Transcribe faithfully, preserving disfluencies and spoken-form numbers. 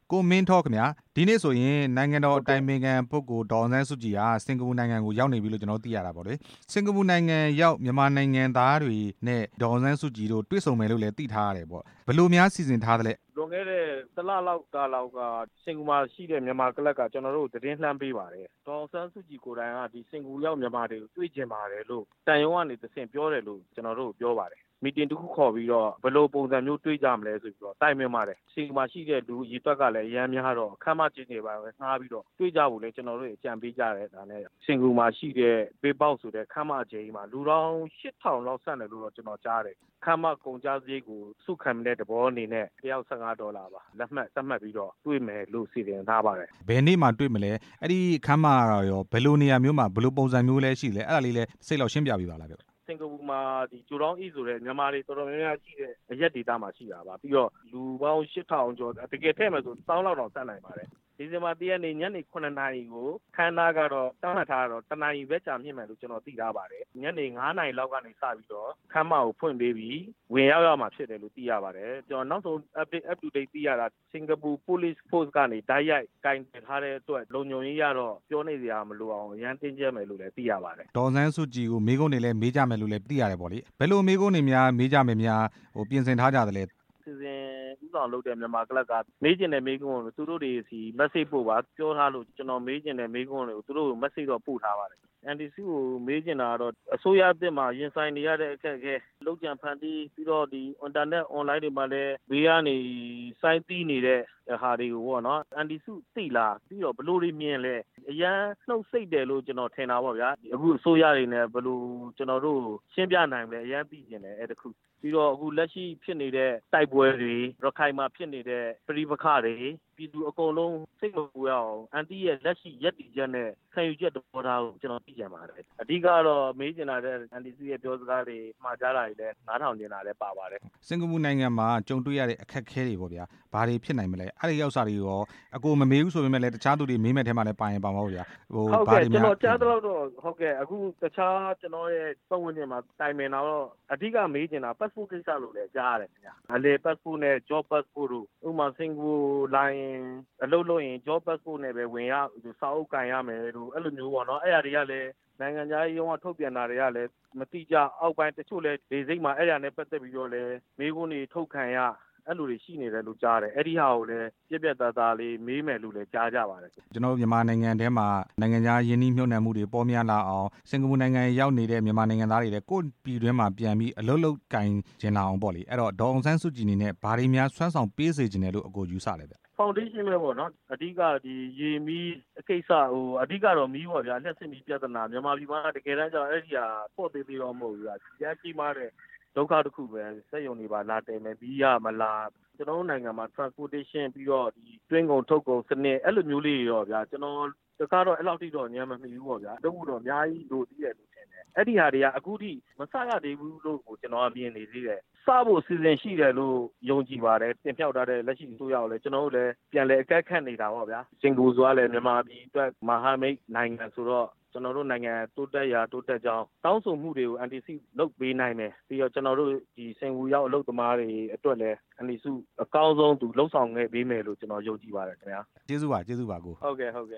ကိုမင်းထောခင်ဗျာဒီနေ့ဆိုရင်နိုင်ငံတော်အတိုင်ပင်ခံပုဂ္ဂိုလ်ဒေါ်အောင်ဆန်းစုကြည်ဟာစင်ကာပူနိုင်ငံကိုရောက်နေပြီလို့ကျွန်တော်သိရတာပေါ့လေစင်ကာပူနိုင်ငံရောက်မြန်မာနိုင်ငံသားတွေနဲ့ဒေါ်အောင်ဆန်းစုကြည်တို့တွေ့ဆုံမယ်လို့လည်းသိထားရတယ်ပေါ့ဘယ်လိုများစီစဉ်ထားသလဲလွန်ခဲ့တဲ့တလလောက်ကာလောက်ကစင်ကာပူမှာရှိတဲ့မြန်မာကလပ်ကကျွန်တော်တို့သတင်းလှမ်းပေးပါတယ်ဒေါ်အောင်ဆန်းစုကြည်ကိုယ်တိုင်ကဒီစင်ကာပူရောက်မြန်မာတွေကိုတွေ့ကျင်ပါတယ်လို့တန်ယုံကနေသင်ပြောတယ်လို့ကျွန်တော်တို့ပြောပါတယ်မီတင်တစ်ခုခေါ်ပြီးတော့ဘယ်လိုပုံစံမျိုးတွေ့ကြမလဲဆိုပြီးတော့တိုင်ပင်ပါတယ်စင်ကာပူမှာရှိတဲ့လူအရေအတွက်ကလည်းအများများတော့အခမ်းအနားကျင်းနေပါပဲငှားပြီးတော့တွေ့ကြဖို့လည်းကျွန်တော်တို့အကြံပေးကြတယ်ဒါနဲ့စင်ကာပူမှာရှိတဲ့ဘေးပေါက်ဆိုတဲ့ခမ်းမကျင်းမှာလူပေါင်းရှစ်ထောင်လောက်ဆန့်တယ်လို့တော့ကျွန်တော်ကြားတယ်ခမ်းမကုန်ကြစရိတ်ကိုစုခံတဲ့တဘောအနေနဲ့တယောက်ဆယ့်ငါးဒေါ်လာပါလက်မှတ်သတ်မှတ်ပြီးတော့တွေ့မယ်လို့စီစဉ်ထားပါတယ်ဘယ်နေ့မှတွေ့မလဲအဲ့ဒီခမ်းမရောဘယ်လိုနေရာမျိုးမှာဘယ်လိုပုံစံမျိုးလဲရှိလဲအဲ့ဒါလေးလဲစိတ်လောက်ရှင်းပြပေးပါလားဗျစင်ကာပူမှာဒီဂျိုတောင်းအီဆိုတဲ့မြန်မာတွေတော်တော်များများရှိတဲ့အရက်ဒေတာမှာရှိတာပါပြီးတော့လူပေါင်းရှစ်ထောင်ကျော်တကယ်ထည့်မယ်ဆိုတောင်းလောက်တော့စနိုင်ပါတယ်ဒီဇင်ဘာတရက်နေ့ညနေခုနှစ်နာရီကိုခမ်းနားကတော့တန်းမှတ်ထားတော့တနာရီပဲကြာမြင့်မယ်လို့ကျွန်တော်သိထားပါတယ်ညနေငါးနာရီလောက်ကနေစပြီးတော့ခမ်းမကိုဖွင့်ပေးပြီးဝင်ရောက်ရမှာဖြစ်တယ်လို့သိရပါတယ်ကျွန်တော်နောက်ဆုံး update up to date သိရတာစင်ကာပူ police force ကနေတိုက်ရိုက်ကင်တင်ထားတဲ့အတွက်လုံခြုံရေးရတော့ပြောနေစရာမလိုအောင်ရန်တင်းကျဲမယ်လို့လည်းသိရပါတယ်ဒေါ်ဆန်းစုကြည်ကိုမေးခွန်းတွေလည်းမေးကြမယ်လို့လည်းသိရတယ်ပေါ့လေဘယ်လိုမေးခွန်းတွေများမေးကြမယ်များဟိုပြင်ဆင်ထားကြသလဲစီစဉ်ဥဆောင်လုပ်တဲ့မြန်မာကလပ်ကမေးကျင်တဲ့မေးခွန်းကိုသူတို့တွေစီ message ပို့ပါပြောထားလို့ကျွန်တော်မေးကျင်တဲ့မေးခွန်းတွေကိုသူတို့ကို message တော့ပို့ထားပါတယ် အန် ဒီ စီ ကိုမေးကျင်တာတော့အစိုးရအသစ်မှာရင်ဆိုင်နေရတဲ့အခက်အခဲလုံခြံဖန်တီးပြီးတော့ဒီ internet online တွေမှာလည်းဘေးကနေစိုင်းတီးနေတဲ့ဟာတွေကိုပေါ့နော်အန် ဒီ စီ သိလားပြီးတော့ဘလို့တွေမြင်လဲအရန်နှုတ်စိတ်တယ်လို့ကျွန်တော်ထင်တာပေါ့ဗျာအခုအစိုးရတွေနဲ့ဘလို့ကျွန်တော်တို့ရှင်းပြနိုင်လဲအရန်သိကျင်တယ်အဲ့တခုပြီးတော့အခုလက်ရှိဖြစ်နေတဲ့တိုက်ပွဲတွေရခိုင်မှာဖြစ်နေတဲ့ပြည်ပခါတွေပြည်သူအကုန်လုံးစိတ်မပူရအောင်အန်တီရဲ့လက်ရှိရက်တည်ချက်နဲ့ခံယူချက်တော်ထားကိုကျွန်တော်သိကြပါတယ်အဓိကတော့မေးချင်တာတဲ့အန်တီစီရဲ့ပြောစကားတွေမှာကြားတာတွေလည်းနားထောင်နေတာလည်းပါပါတယ်စင်ကာပူနိုင်ငံမှာကြုံတွေ့ရတဲ့အခက်အခဲတွေပေါ့ဗျာဘာတွေဖြစ်နိုင်မလဲအဲ့ဒီရောက်စားတွေရောအကိုမမေးဘူးဆိုပေမဲ့လည်းတခြားသူတွေမေးမဲ့ထဲမှာလည်းပါရင်ပါမှာပေါ့ဗျာဟိုဘာတွေများကျွန်တော်ကြားတော့ဟုတ်ကဲ့အခုတခြားကျွန်တော်ရဲ့ပတ်ဝန်းကျင်မှာတိုင်ပင်တော့အဓိကမေးချင်တာ passport ကိစ္စလို့လည်းကြားရတယ်ခင်ဗျာအလေ passport နဲ့ job passport တို့ဥပမာစင်ကာပူလိုင်းအလုပ်လုပ်ရင် job passport နဲ့ပဲဝင်ရစာအုပ်ကန်ရမယ်လို့အဲ့လိုမျိုးပေါ့နော်အဲ့အရာတွေကလည်းနိုင်ငံခြားရေးရုံးကထုတ်ပြန်တာတွေကလည်းမတိကျအောက်ပိုင်းတချို့လည်းဒေစိတ်မှာအဲ့အရာနဲ့ပတ်သက်ပြီးတော့လည်းမေးခွန်းတွေထုတ်ခံရအဲ့လိုတွေရှိနေတယ်လို့ကြားတယ်အဲ့ဒီဟာကိုလည်းပြက်ပြက်သားသားလေးမေးမယ်လို့လည်းကြားကြပါတယ်ကျွန်တော်မြန်မာနိုင်ငံထဲမှာနိုင်ငံခြားယင်းနှိမ့်မြှုပ်နှံမှုတွေပေါ်များလာအောင်စင်ကာပူနိုင်ငံရောက်နေတဲ့မြန်မာနိုင်ငံသားတွေလည်းကိုယ့်ပြည်တွင်းမှာပြန်ပြီးအလုပ်လုပ်ကင်ကျင်လာအောင်ပေါ့လေအဲ့တော့ဒေါ်အောင်ဆန်းစုကြည်အနေနဲ့ဘာတွေများစွမ်းဆောင်ပေးစေချင်တယ်လို့အကိုယူဆလဲဗျ foundation ပဲပေါ့နော်အဓိကဒီရေမီးအကိစ္စဟိုအဓိကတော့မီးပေါ့ဗျာလက်စစ်မီးပြဿနာမြန်မာပြည်မှာတကယ်တမ်းကျတော့အဲ့ဒီဟာပေါ့သေးသေးတော့မဟုတ်ဘူးဗျာကြားကြီးမားတဲ့ဒုက္ခတစ်ခုပဲစက်ယုံတွေပါလာတယ်မယ်ပြီးရမလားကျွန်တော်တို့နိုင်ငံမှာ transportation ပြီးတော့ဒီတွင်းကုန်ထုတ်ကုန်စနစ်အဲ့လိုမျိုးလေးတွေတော့ဗျာကျွန်တော်တကားတော့အဲ့လောက်ထိတော့ညံမမီဘူးပေါ့ဗျာတခုတော့အများကြီးလို့သိရတယ်လို့ထင်တယ်အဲ့ဒီဟာတွေကအခုထိမဆရသေးဘူးလို့ကိုကျွန်တော်အမြင်နေသေးတယ်စဖို့စီစဉ်ရှိတယ်လို့ယုံကြည်ပါတယ်တင်ပြထားတဲ့လက်ရှိအစိုးရကိုလည်းကျွန်တော်တို့လည်းပြန်လည်အကဲခတ်နေတာပေါ့ဗျာစင်ကာပူဆိုတာလည်းမြန်မာပြည်အတွက်မဟာမိတ်နိုင်ငံဆိုတော့ကျွန်တော်တို့နိုင်ငံတိုးတက်ရာတိုးတက်ကြောင်းတောင်းဆိုမှုတွေကို အန် တီ စီ လုပ်ပေးနိုင်မယ်ပြီးတော့ကျွန်တော်တို့ဒီစင်ကာပူရောက်အလုပ်သမားတွေအတွက်လည်း အန် တီ စီ အကောင်းဆုံးသူလှုပ်ဆောင်ခဲ့ပေးမယ်လို့ကျွန်တော်ယုံကြည်ပါတယ်ခင်ဗျာကျေးဇူးပါကျေးဇူးပါကိုဟုတ်ကဲ့ဟုတ်ကဲ့